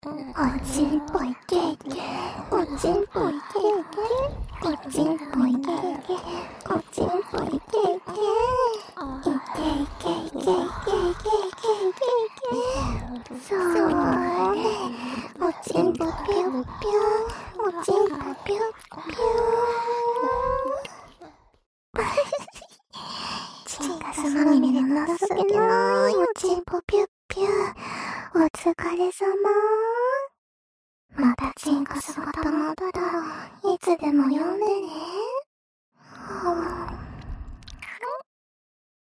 おちんぽいケーキ、おちんぽいケーキ、おちんぽいケーキ、おちんぽいケーキ、いけいけいけいけいけいけいけいけ、そうね、おちんぽぴょぴょ、おちんぽぴょぴょ。チンカスまみれの情けないおちんぽぴゅっぴゅ。お疲れ様。またチンカスが溜まったらいつでも呼んでね。